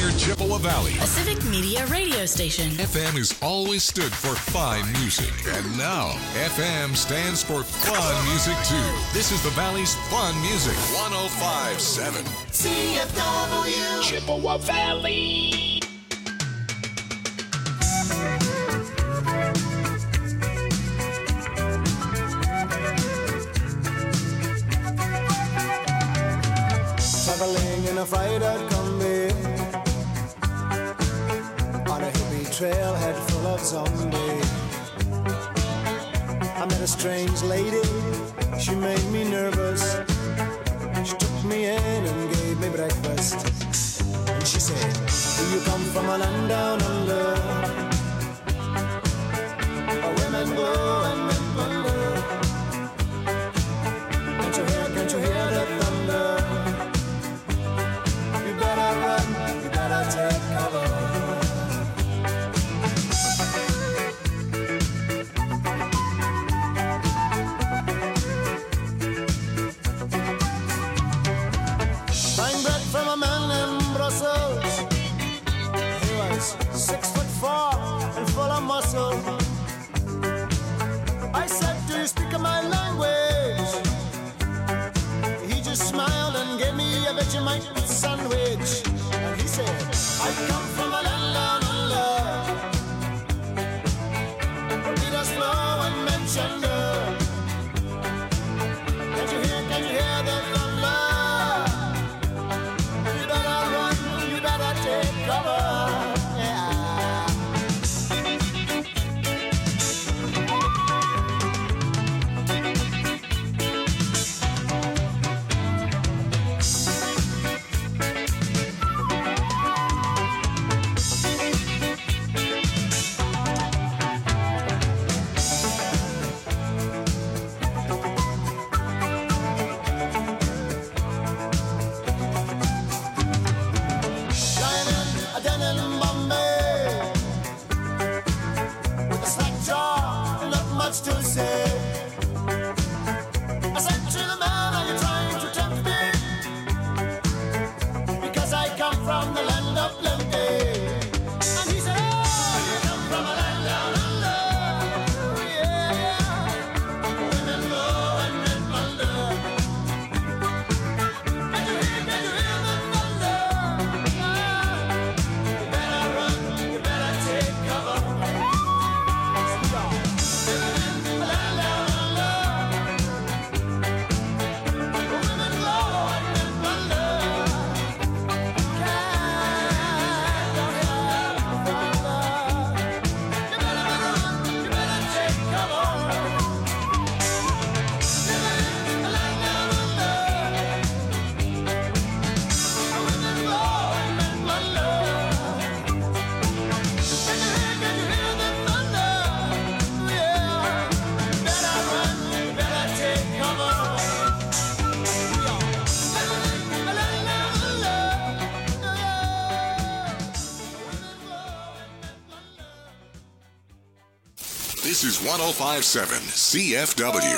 near Chippewa Valley. A Civic Media radio station. FM has always stood for fine music. And now, FM stands for fun music too. This is the Valley's fun music. 105.7 CFW Chippewa Valley. Traveling in a freighter combi on a hippie trailhead full of zombies. I met a strange lady, she made me nervous. She took me in and gave me breakfast. And she said, do you come from a land down under, where women go and men wonder? Can't you hear the thunder? You better run, you better take cover. Buying bread from a man in Brussels. He was 6'4" and full of muscle. I said, do you speak my language? He just smiled and gave me a Vegemite sandwich. And he said, I come from a land down under, where Peter's flow and men chunder. Can you hear the thunder? You better run, you better take cover. To say, I said to the man, are you trying to tempt me? Because I come from the land of plenty. And he said, oh, you come from a land down under. Yeah, women go and men wonder. Can you hear the thunder? You better run, you better take cover. This is 105.7 CFW.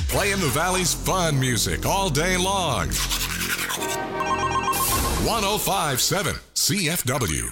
playing the Valley's fun music all day long. 105.7 CFW.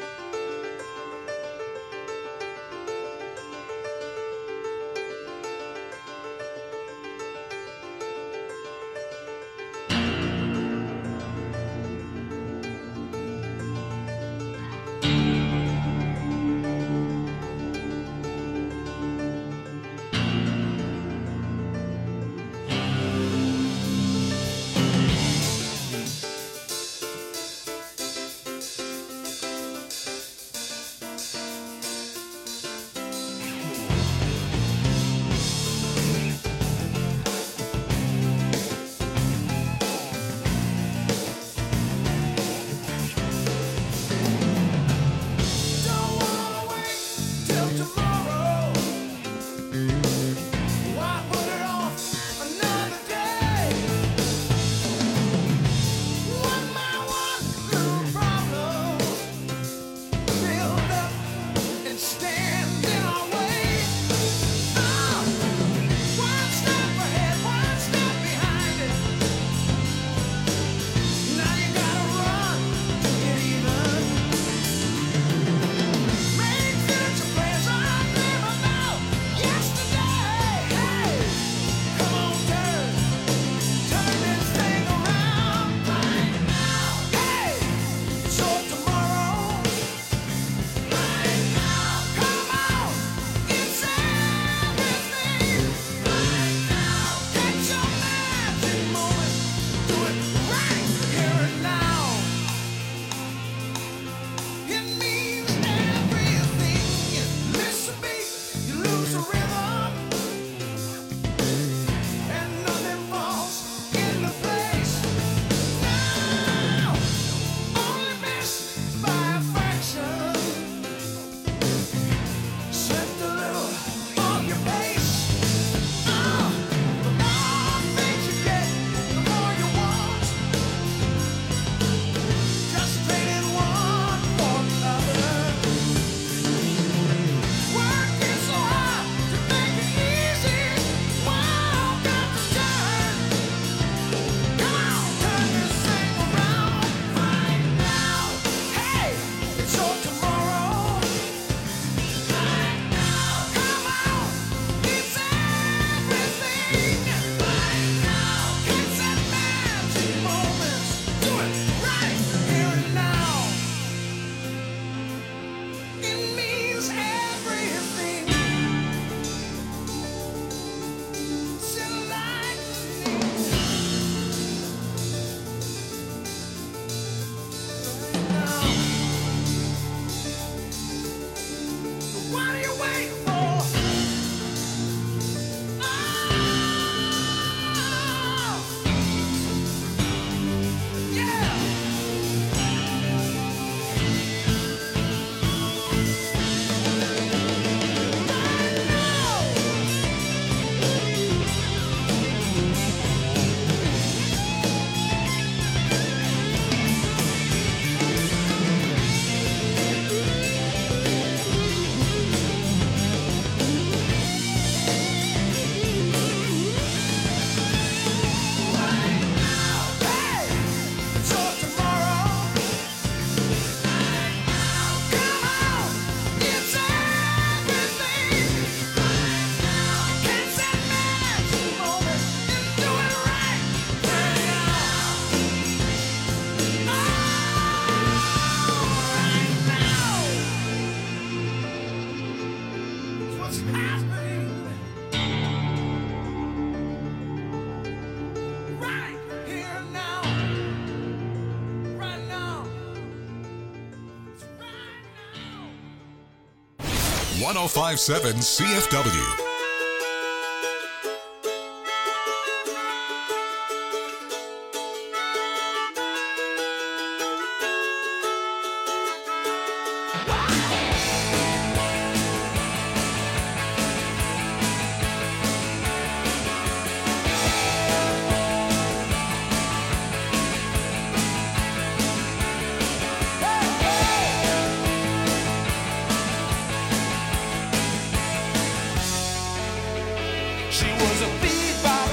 Right here now. Right now. 105.7 CFW. She was a bebop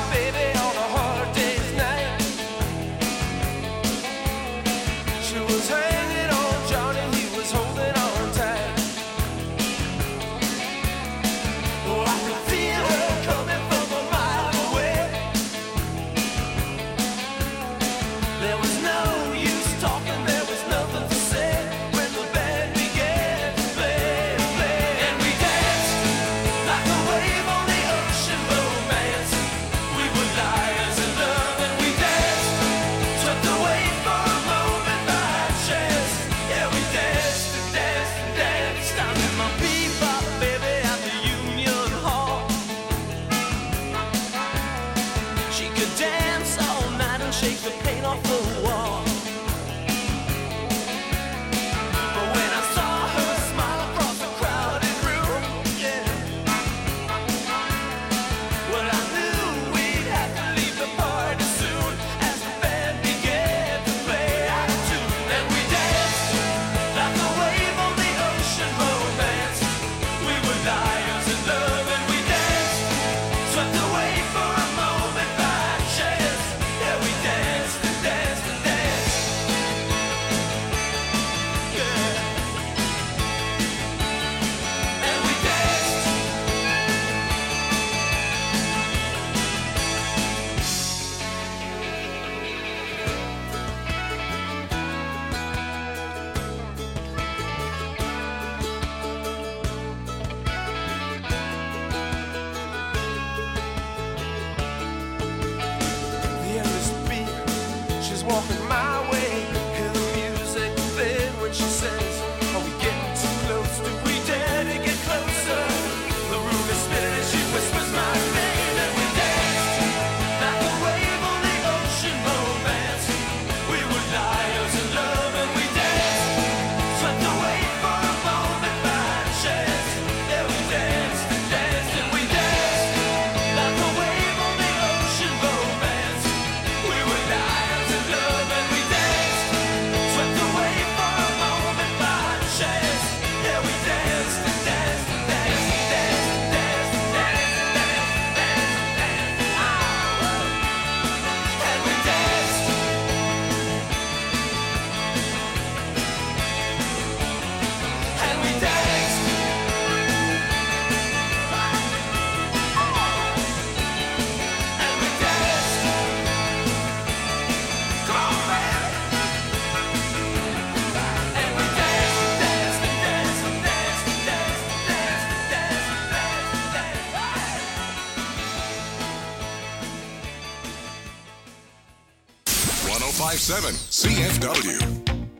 1057 CFW.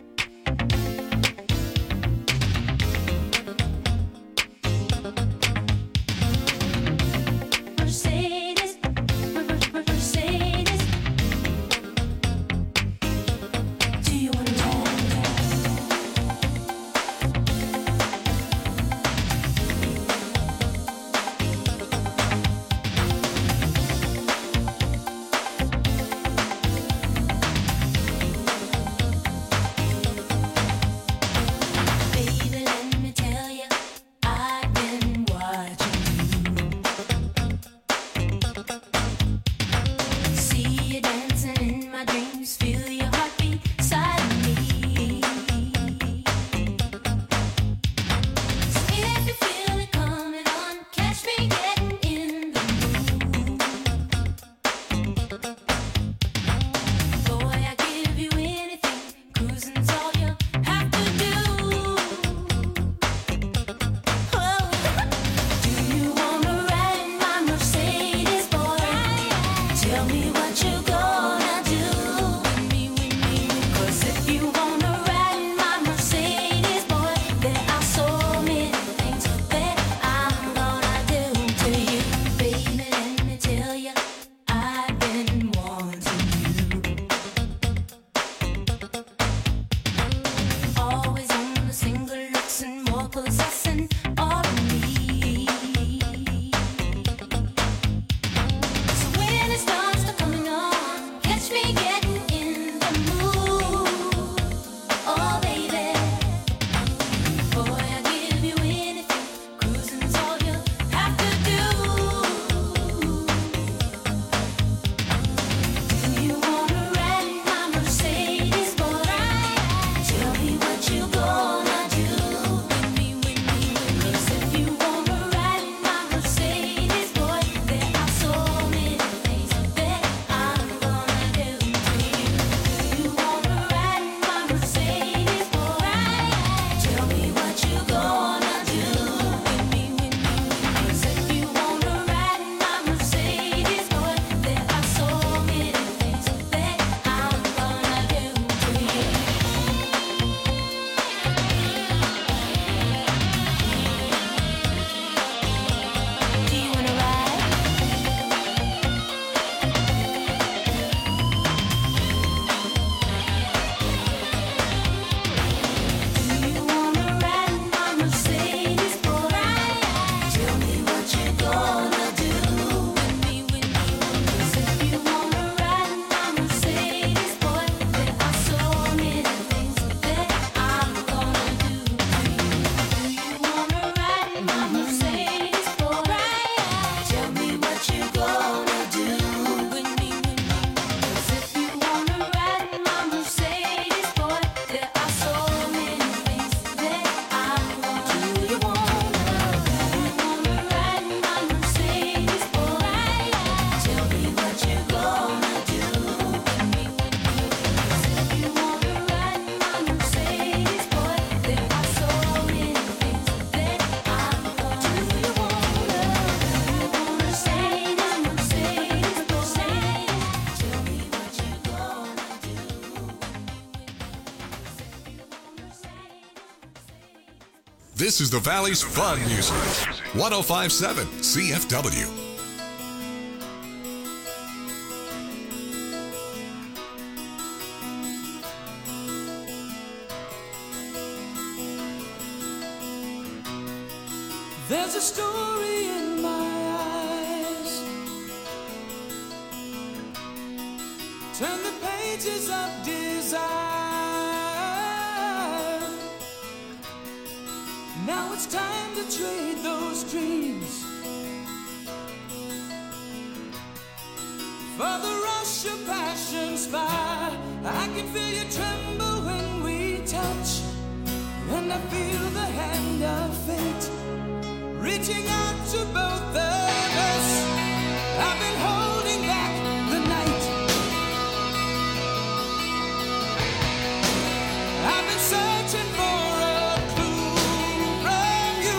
This is the Valley's fun music. 1057 CFW. There's a story in my eyes. Turn the pages of desire. Now it's time to trade those dreams for the rush of passion's fire. I can feel you tremble when we touch, and I feel the hand of fate reaching out to both of us. I've been holding back the night. I've been searching for a clue from you.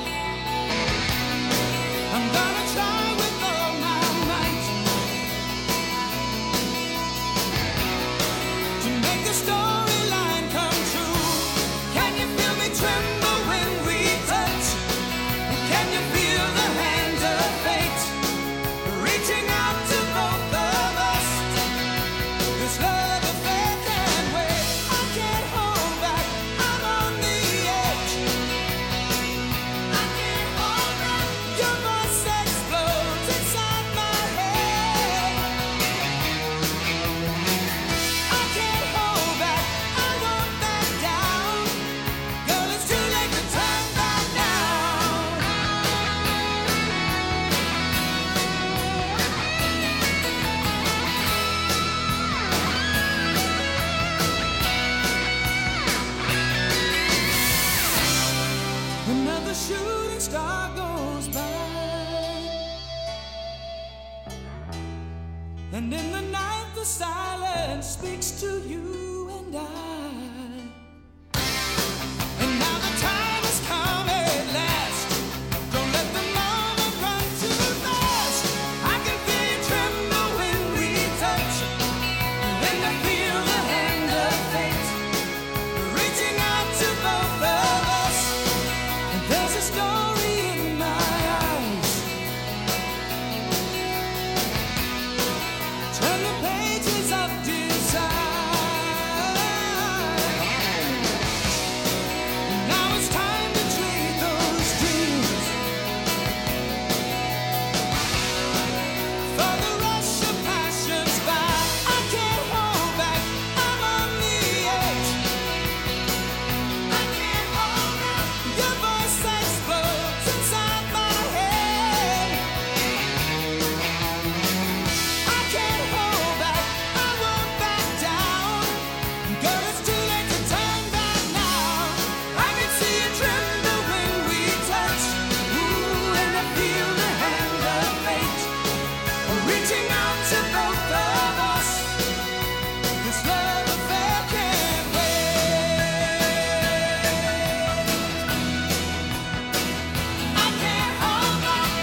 I'm gonna try with all my might. And in the night the silence speaks to you and I. And now the time has come at last. Don't let the moment run too fast. I can feel you tremble when we touch. And I feel the hand of fate reaching out to both of us. And there's a story in my eyes. Turn the pages of desire. Now it's time to trade those dreams for the rush of passions by. I can't hold back, I'm on the edge. I can't hold back. Your voice explodes inside my head. I can't hold back, I won't back down. Girl, it's too late to turn back now. I can see you tremble when we touch. Ooh, and I feel the hand of fate reaching out to both of us. This love affair can't wait. I can't hold back.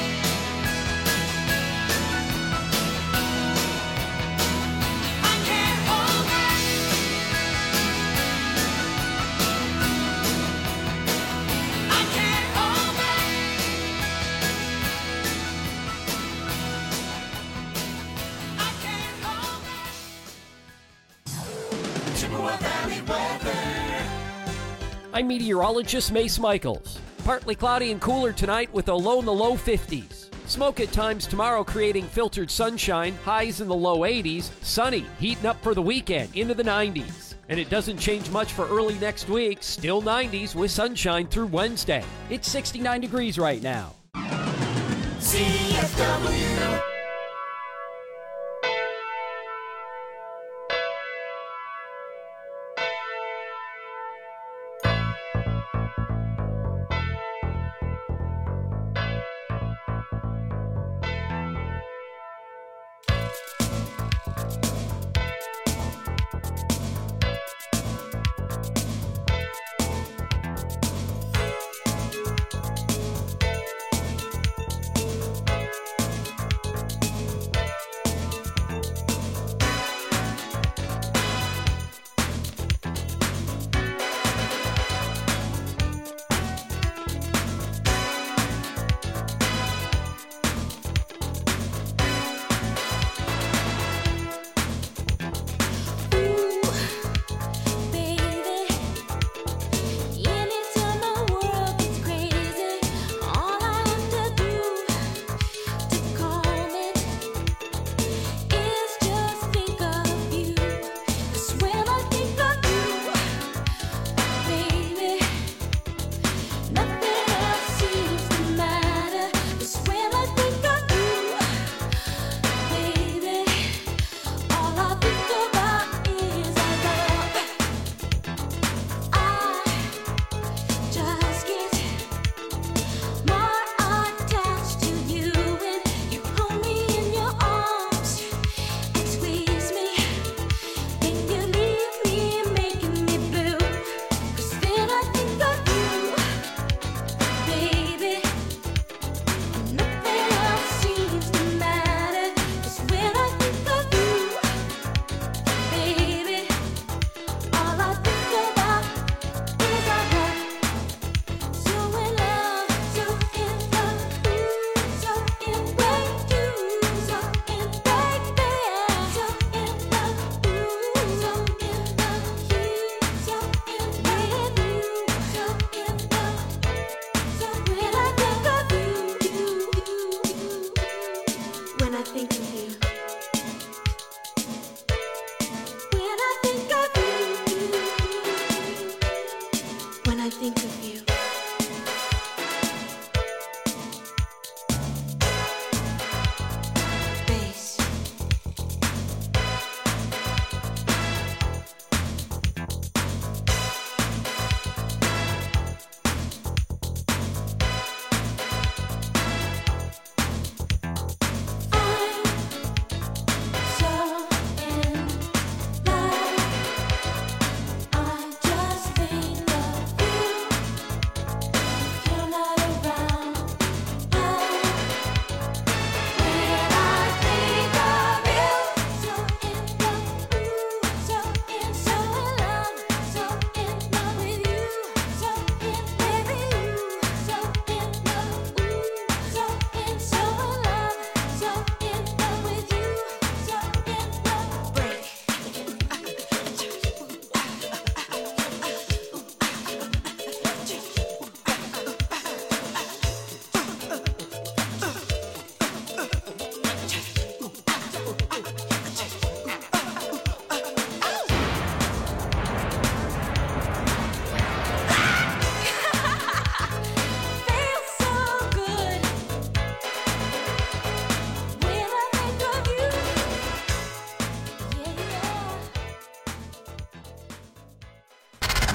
I can't hold back. I can't hold back. I can't hold back. Chippewa Valley weather. I'm meteorologist Mace Michaels. Partly cloudy and cooler tonight with a low in the low 50s. Smoke at times tomorrow creating filtered sunshine, highs in the low 80s. Sunny, heating up for the weekend into the 90s. And it doesn't change much for early next week, still 90s with sunshine through Wednesday. It's 69 degrees right now. CFW.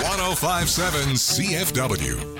1057 CFW.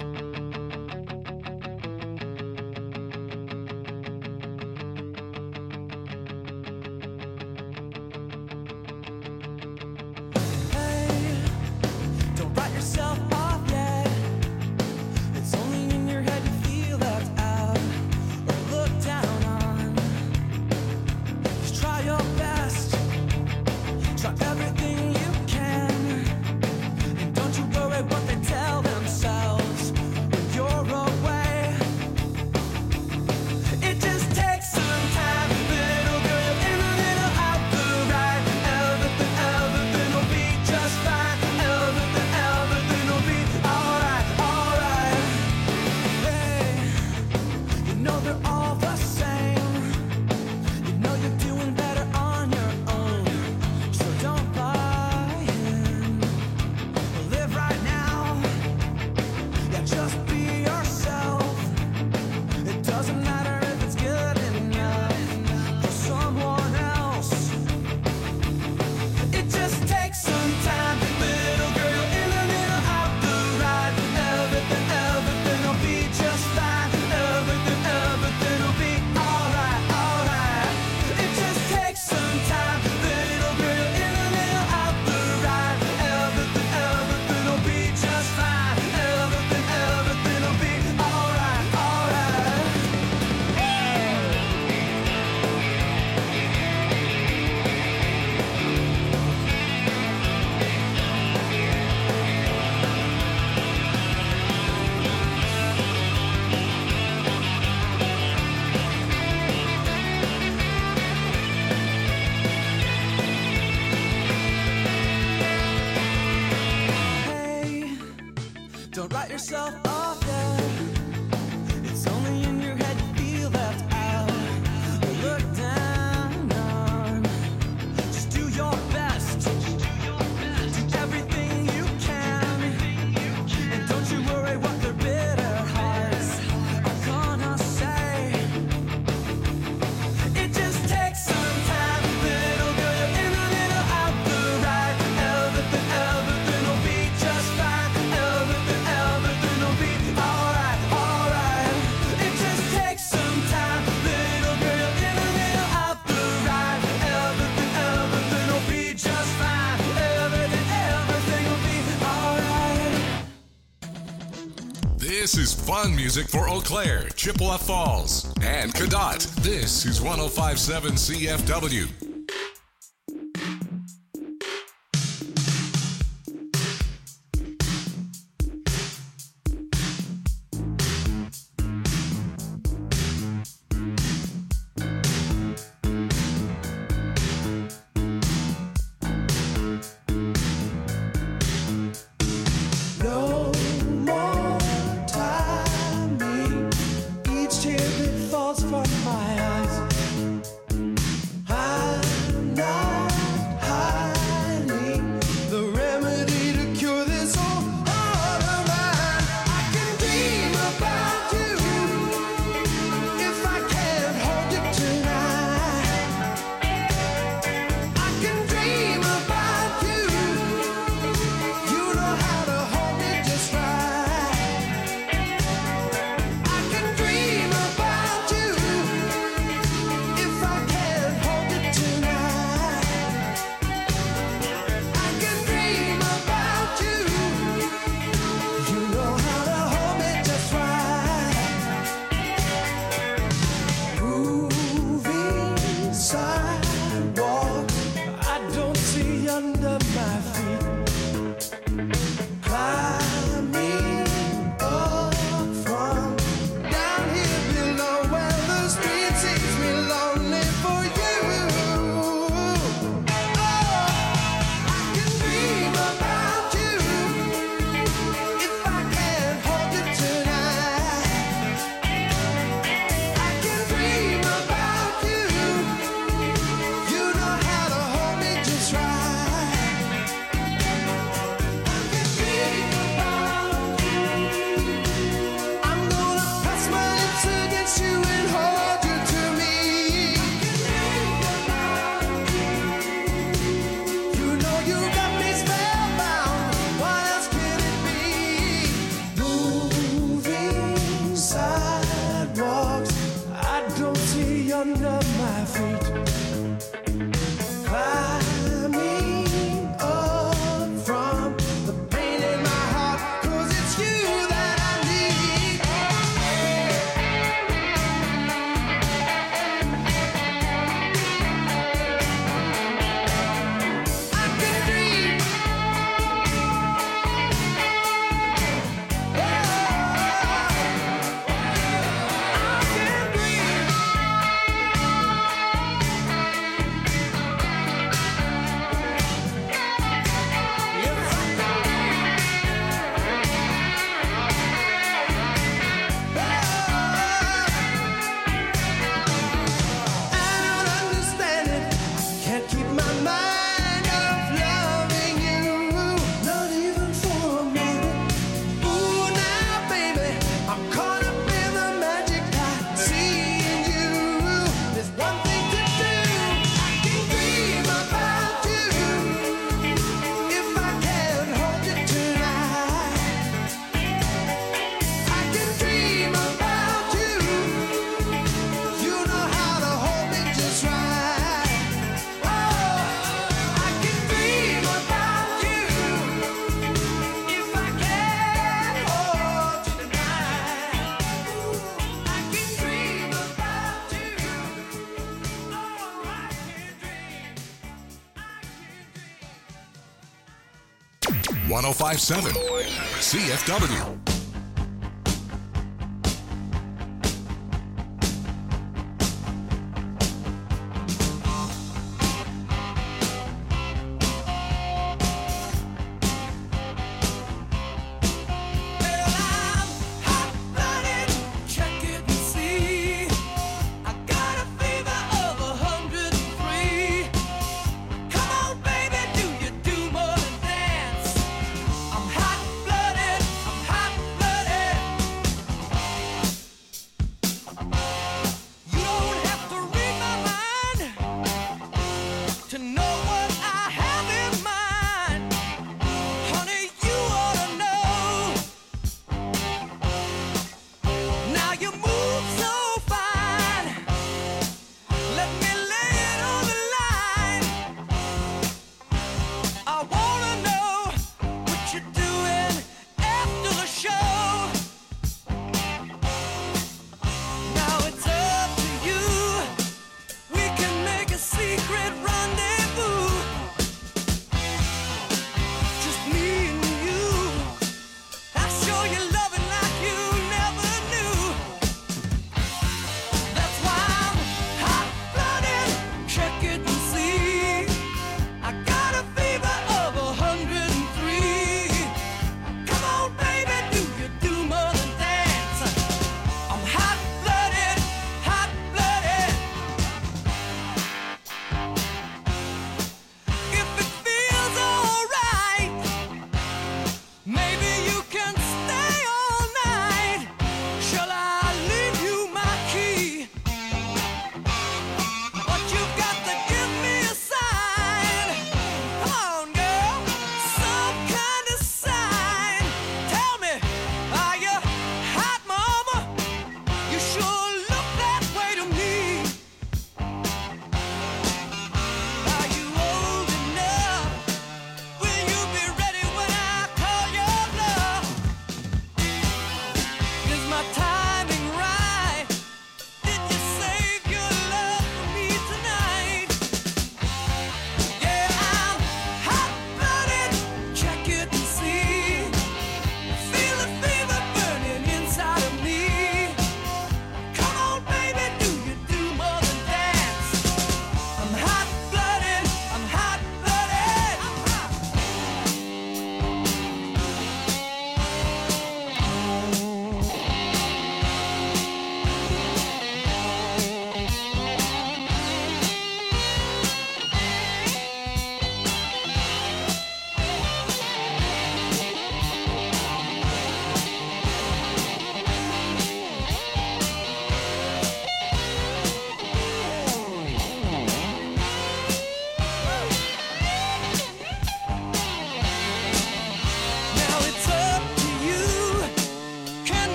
This is fun music for Eau Claire, Chippewa Falls, and Cadott. This is 1057 CFW. Each tear that falls from my eyes, I 1057 CFW. I'm hot-blooded, I'm hot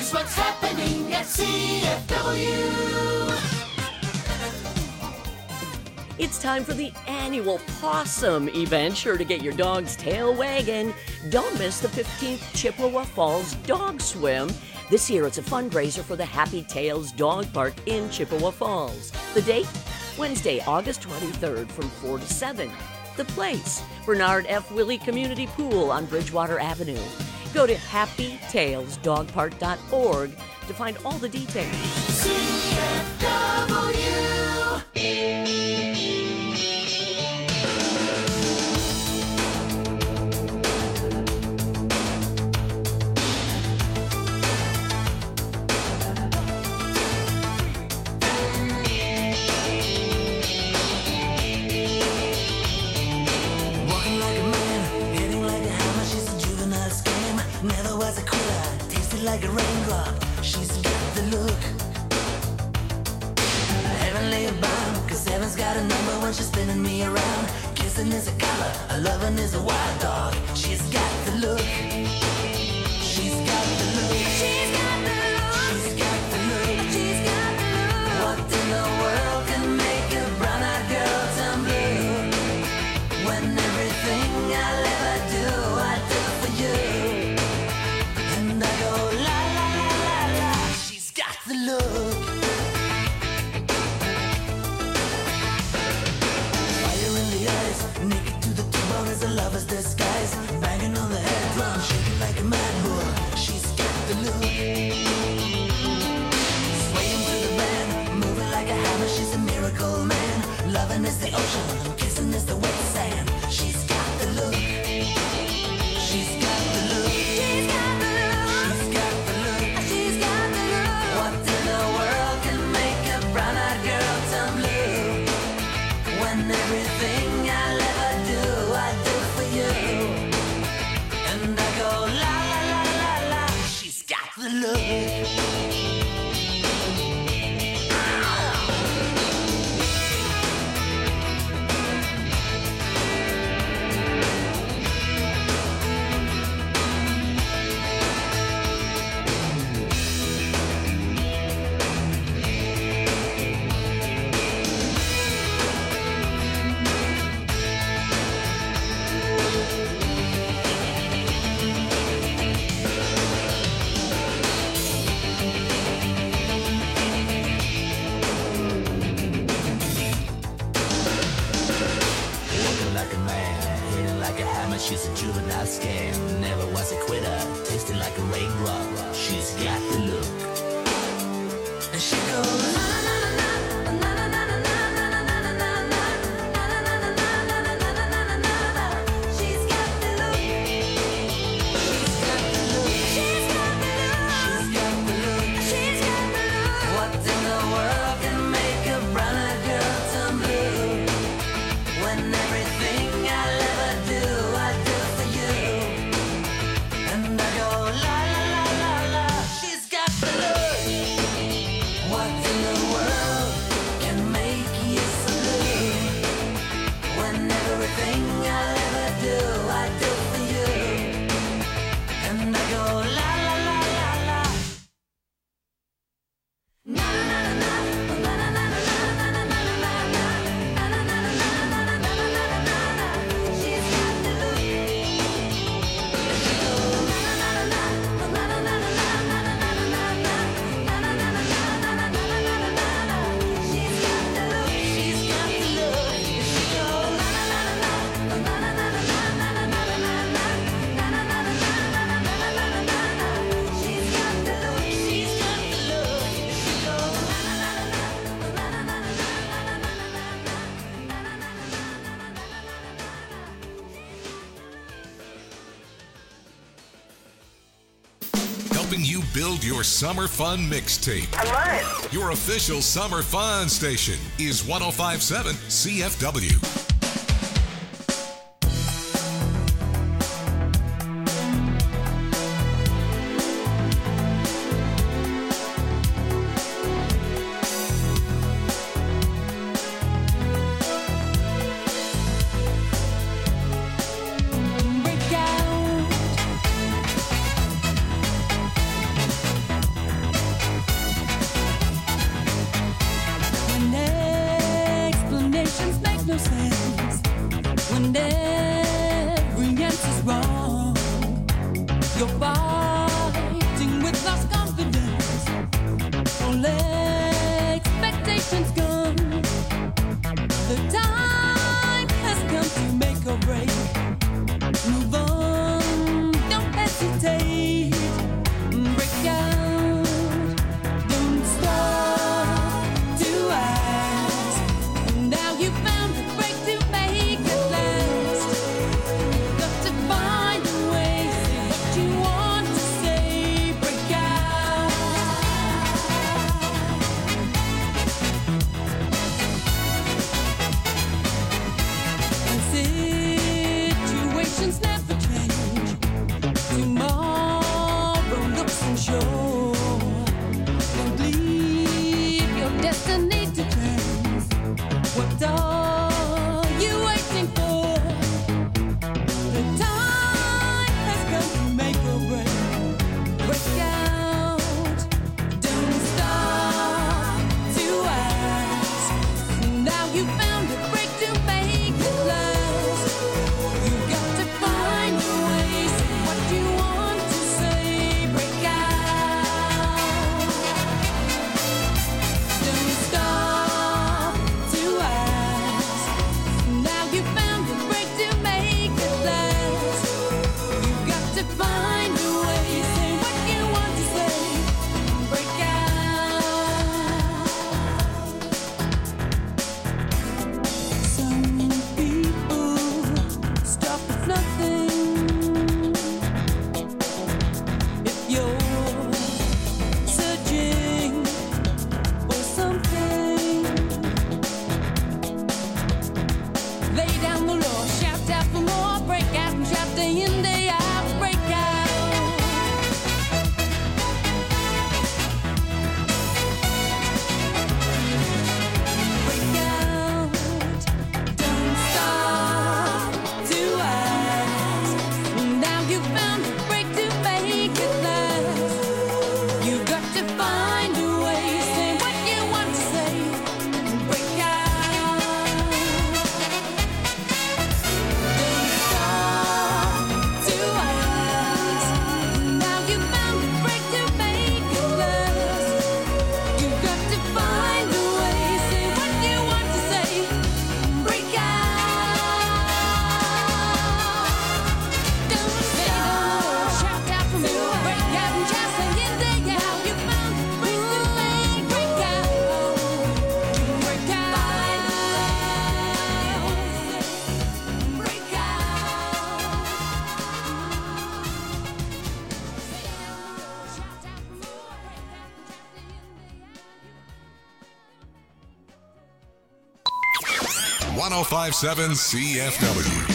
Here's what's happening at CFW. It's time for the annual Possum event, sure to get your dog's tail wagging. Don't miss the 15th Chippewa Falls Dog Swim. This year it's a fundraiser for the Happy Tails Dog Park in Chippewa Falls. The date? Wednesday, August 23rd from 4 to 7. The place? Bernard F. Willey Community Pool on Bridgewater Avenue. Go to happytailsdogpark.org to find all the details. CFW. Like a raindrop, she's got the look. Heavenly bound, cause heaven's got a number when she's spinning me around. Kissing is a color, a loving is a wild dog. She's got the look. She's got the look. She's got the look. She's got the look. She's got the look. What in the world can make a brown-eyed girl turn blue? When everything I'll ever do, I do for you. And I go la la la la la. She's got the look. Fire in the eyes, naked to the bone as a lover's disguise. Banging on the head drum, shaking like a mad bull. She's got the look. Swaying through the band, moving like a hammer. She's a miracle man. Loving is the ocean, kissing is the wet sand. She's got the look. She's got the look. She's got the look. She's got the look. She's got the look. What in the world can make a brown-eyed girl turn blue? When everything I'll ever do, I do for you. And I go la la la la la. She's got the look. Like a man, hitting like a hammer. She's a juvenile scam. Never was a quitter. Tasting like a raindrop. She's got the look. And she goes na na na na na na na na na na na na. She's got the look. She's got the look. She's got the look. She's got the look. She's got the look. What in the world can make a brown-eyed girl turn blue? When everything I'll ever do, I do for you. And I go la la la la la. She's got the look. What in the world can make you so blue? When everything I'll ever do, I do for you. And I go la la la la la. Na na na na na na na na na na na na. She's got the look. She goes na na na na na na na na na na na na. She's got the look. She's got the look. She goes na na na na na na na na na na na na. She's got the look. She's got the look. She goes na na na na na na na na. Helping you build your summer fun mixtape. I love it. Your official summer fun station is 105.7 CFW. those hands when every answer's wrong. You're fighting with lost confidence. Don't let expectations come. The time has come to make or break. Move on, don't hesitate. Break out, don't stop to ask. Now you found a break to make it last. Got to find a way, say what you want to say. Break out. And situations never change. Tomorrow looks unsure. Don't leave your destiny to chance. What are you waiting for? The time has come to make or break. Break out. Don't stop to ask. Now you found a break to make it last. You got to find a way. Say what you want to say. Break out. Don't stop to ask. Now you found a break to make it last. You got to find a way. Say what you want to say. Break out. Some people stop at nothing. If you're searching for something, lay down the law, shout out for more. Break out and shout day in, day out. Break out. Break out. Don't stop to ask. Now you found a break to make it last. You got to find a way. Say what you want to say. Break out. Don't stop to ask. Now you found a break to make it last. You got to find a way. Say what you want to say. Break out. Don't stop. Shout out for more. Break out and just say it day out. You found a break to make. Break out. Break out. Break out. 1057 CFW.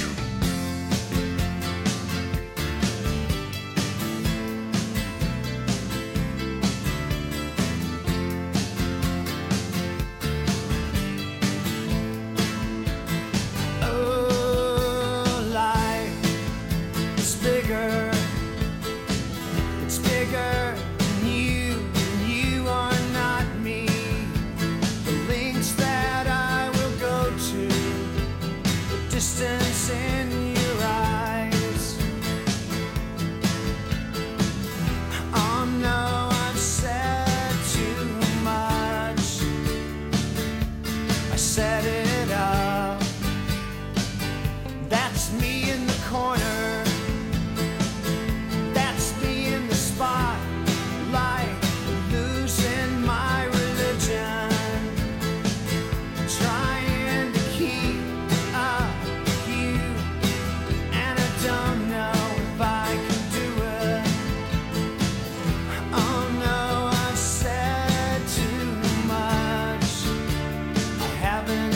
Oh, life is bigger. It's bigger than you, and you are not me. The links that I will go to, the distance in your eyes. Oh no, I've said too much. I set it up. That's me in the corner. That's me in the spotlight, losing my religion, trying to keep up with you, and I don't know if I can do it. Oh no, I've said too much. I haven't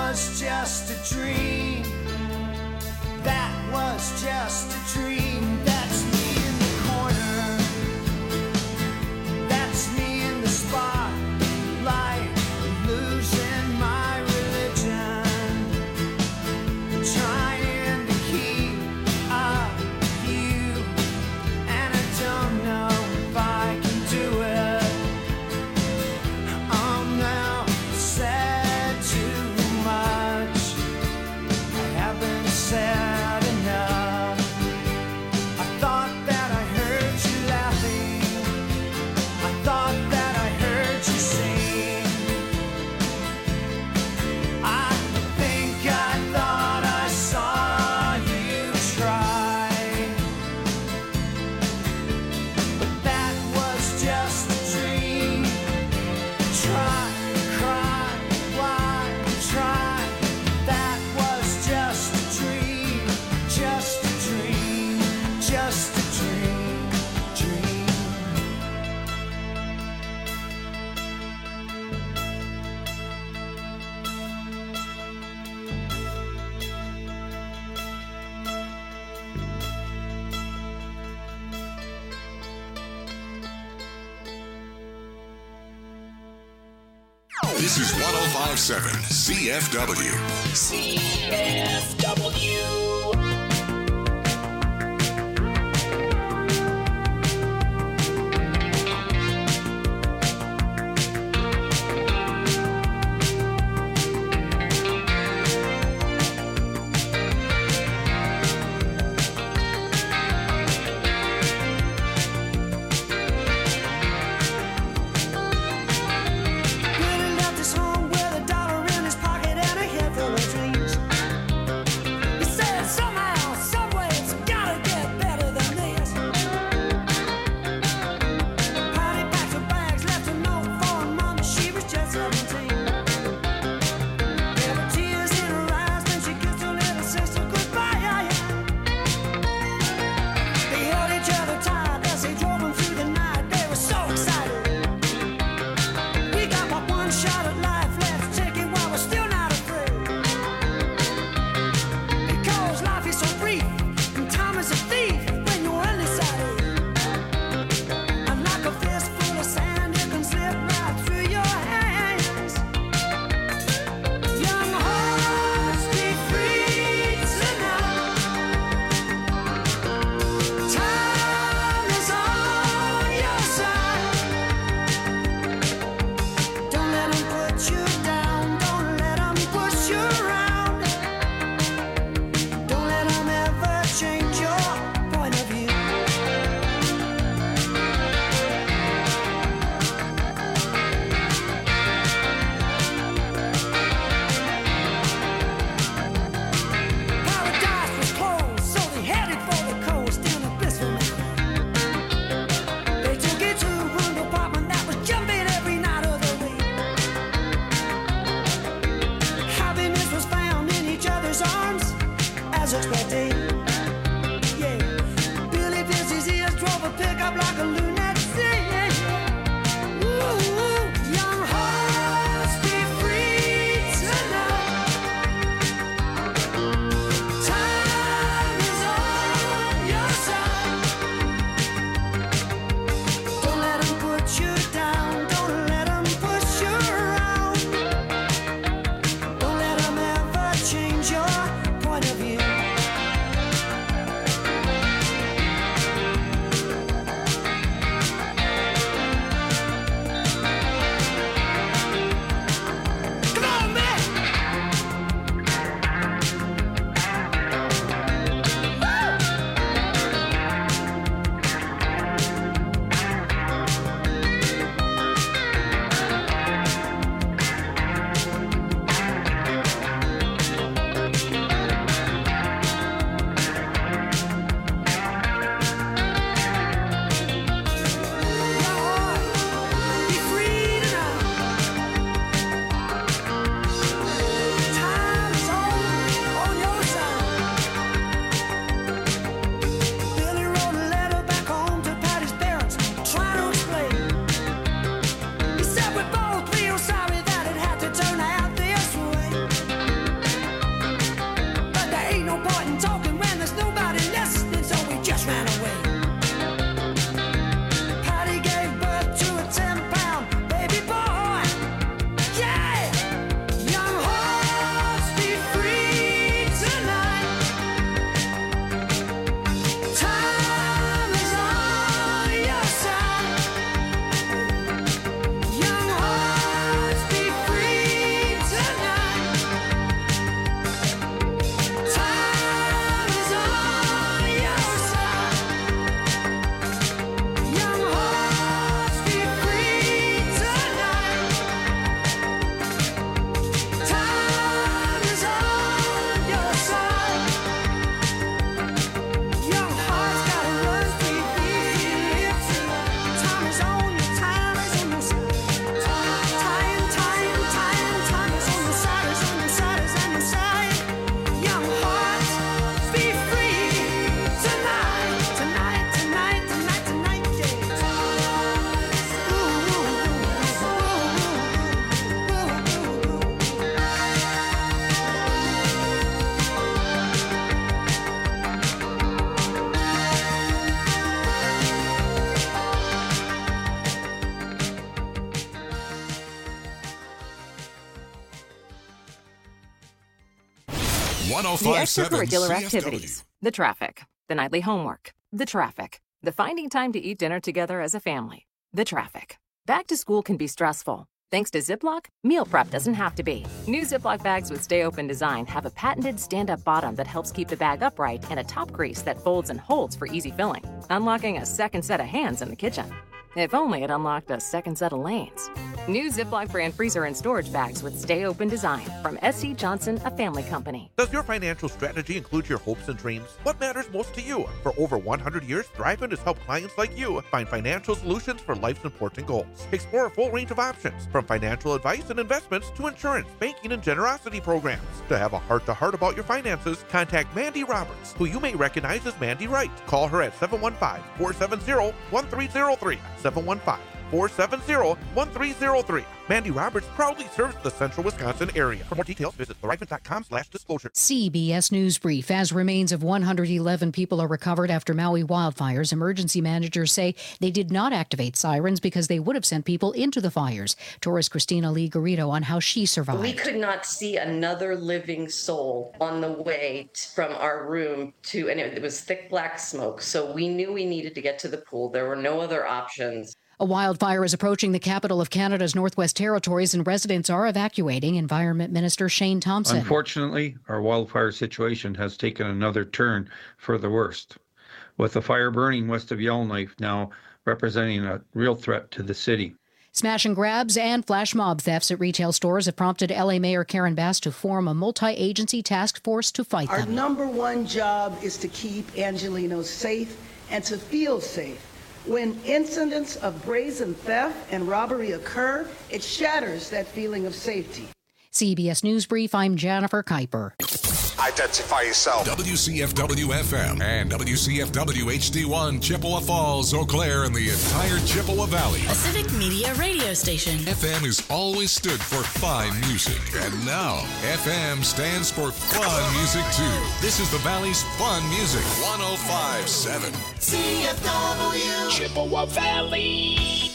was just a dream. That was just a dream. That's me in the corner. That's me in the spotlight, losing my religion, trying to keep up with you, and I don't know if I can do it. I'm now said too much. I haven't said enough. I thought that I heard you laughing. I thought that I heard you sing. I think I thought I saw you try. But that was just a dream. Try, cry, why try? That was just a dream. Just a dream. Just a dream. Dream. This is 1057 CFW. CFW. Living left his home with $1 in his pocket and a head full of dreams. The 1057 extracurricular CFW. activities, the traffic, the nightly homework, the traffic, the finding time to eat dinner together as a family, the traffic. Back to school can be stressful. Thanks to Ziploc, meal prep doesn't have to be. New Ziploc bags with Stay Open design have a patented stand-up bottom that helps keep the bag upright and a top crease that folds and holds for easy filling, unlocking a second set of hands in the kitchen. If only it unlocked a second set of lanes. New Ziploc brand freezer and storage bags with Stay Open design from S.C. Johnson, a family company. Does your financial strategy include your hopes and dreams? What matters most to you? For over 100 years, Thrivent has helped clients like you find financial solutions for life's important goals. Explore a full range of options, from financial advice and investments to insurance, banking, and generosity programs. To have a heart-to-heart about your finances, contact Mandy Roberts, who you may recognize as Mandy Wright. Call her at 715-470-1303. 715-470-1303. Mandy Roberts proudly serves the central Wisconsin area. For more details, visit thrivent.com/disclosure. CBS News Brief. As remains of 111 people are recovered after Maui wildfires, emergency managers say they did not activate sirens because they would have sent people into the fires. Tourist Christina Lee Garrido on how she survived. We could not see another living soul on the way from our room to, and it was thick black smoke. So we knew we needed to get to the pool. There were no other options. A wildfire is approaching the capital of Canada's Northwest Territories, and residents are evacuating. Environment Minister Shane Thompson. Unfortunately, our wildfire situation has taken another turn for the worst, with the fire burning west of Yellowknife now representing a real threat to the city. Smash and grabs and flash mob thefts at retail stores have prompted LA Mayor Karen Bass to form a multi-agency task force to fight them. Our number one job is to keep Angelenos safe and to feel safe. When incidents of brazen theft and robbery occur, it shatters that feeling of safety. CBS News Brief, I'm Jennifer Kuiper. Identify yourself. WCFW-FM and WCFW-HD1, Chippewa Falls, Eau Claire, and the entire Chippewa Valley. A civic media radio station. FM has always stood for fine music. And now, FM stands for fun music, too. This is the Valley's fun music. 105.7. CFW. Chippewa Valley.